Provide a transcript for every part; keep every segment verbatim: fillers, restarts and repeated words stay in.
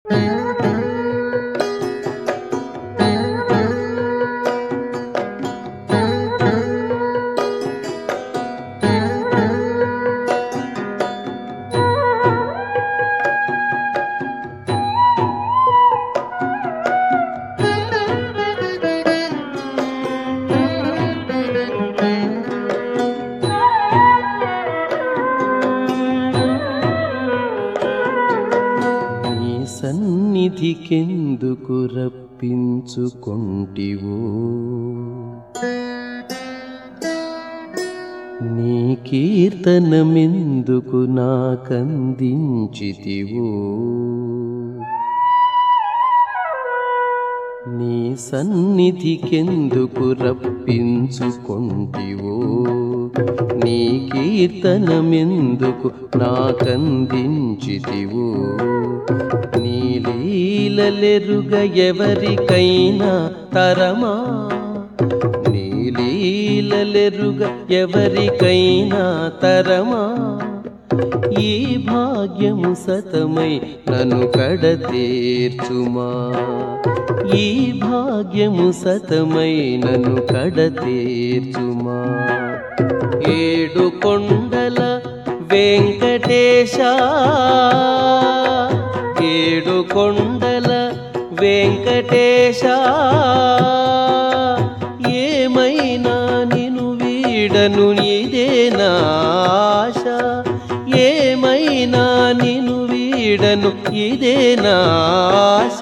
సన్నిధికెందుకు రప్పించుకొంటివో నీ కీర్తనమెందుకు నాకందించితివో నీ సన్నిధికెందుకు రప్పించుకొంటివో నీ కీర్తనమెందుకు నాకందించితివో నీ లీలలెరుగ ఎవరికైనా తరమా నీ లీలలెరుగ ఎవరికైనా తరమా ఈ భాగ్యము సతమై నన్ను కడతేర్చుమా ఈ భాగ్యము సతమై నన్ను కడతేర్చుమా ఏడు కొండల వెంకటేశ ఏడు కొండల వెంకటేశ ఏమైనా నిన్ను వీడను ఇదే నా ఆశ ఏమైనా నిన్ను వీడను ఇదే నా ఆశ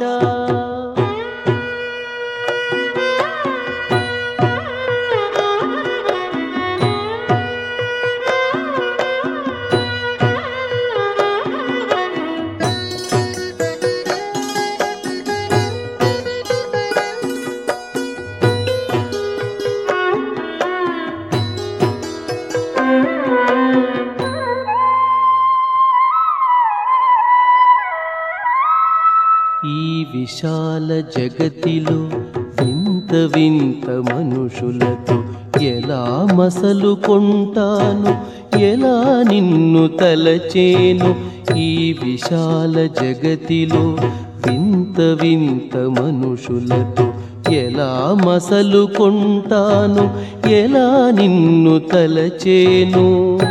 ఈ విశాల జగతిలో వింత వింత మనుషులతో ఎలా మసలుకొంటాను ఎలా నిన్ను తలచేను ఈ విశాల జగతిలో వింత వింత మనుషులతో ఎలా మసలుకొంటాను ఎలా నిన్ను తలచేను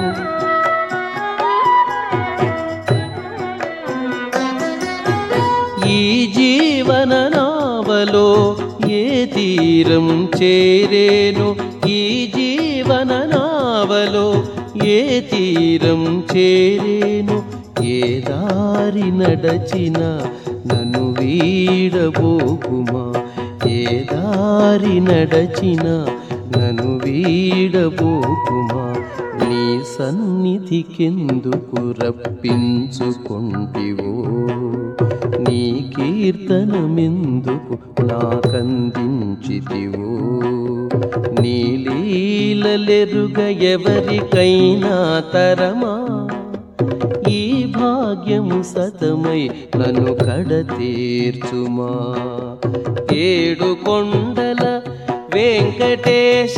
ఈ జీవన నావలో ఏ తీరం చేరేను ఈ జీవన నావలో ఏ తీరం చేరేను ఏ దారి నడచిన నన్ను వీడబోకుమా ఏ దారి నడచిన నన్ను వీడబోకుమా నీ సన్నిధికెందుకు రప్పించుకొంటివో నీ కీర్తనమెందుకు నాకందించితివో నీ లీలలెరుగ ఎవరికైనా తరమా ఈ భాగ్యము సతమై నన్ను కడతేర్చుమా ఏడు కొండల వెంకటేశ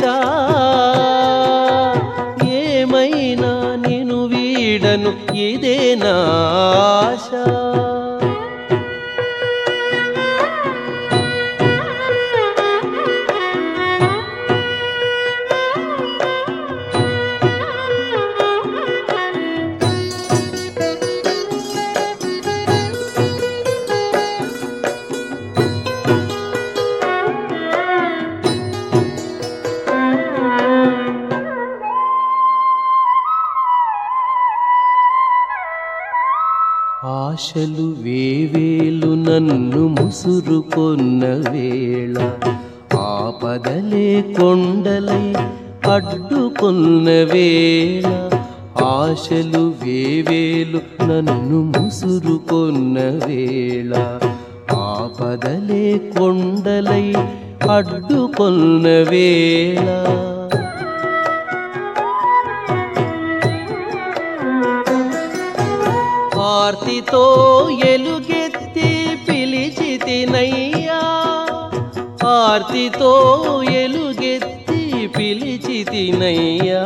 ఏమైనా నిన్ను వీడను ఇదే నా ఆశ ఆశలు వేవేలు నన్ను ముసురుకొన్న వేళ ఆపదలే కొండలై అడ్డుకొన్న వేళ ఆశలు వేవేలు నన్ను ముసురుకొన్న వేళ ఆపదలే కొండలై అడ్డుకొన్న వేళ ఆర్తితో ఎలుగెత్తి పిలిచితినయ్యా ఆర్తితో ఎలుగెత్తి పిలిచితినయ్యా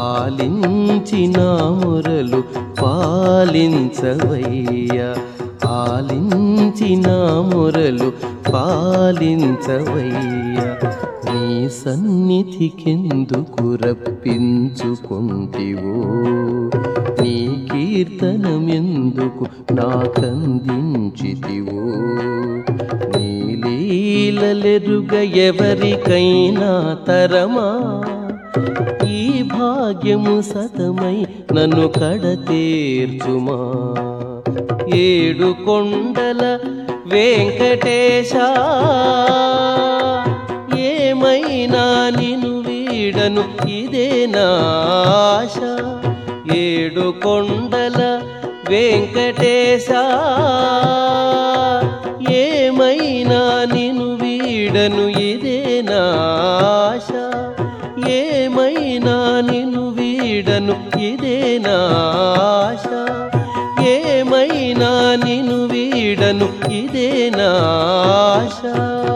ఆలించిన మొరలు పాలించవయ్యా ఆలించిన మొరలు పాలించవయ్యా నీ సన్నిధికెందుకు రప్పించుకుంటివో నీ కీర్తనమెందుకు నాకందించితివో నీ లీలలెరుగ ఎవరికైనా తరమా ఈ భాగ్యము సతమై నన్ను కడతేర్చుమా ఏడు కొండల వెంకటేశ ఏమైనా నిన్ను వీడను ఇదే నా ఆశ ఏడు కొండల వెంకటేశ ఏమైనా నిన్ను వీడను ఇదే నా ఆశ ఏమైనా నిన్ను వీడను ఇదే నా ఆశ ఏమైనా నిన్ను వీడను ఇదే నా ఆశ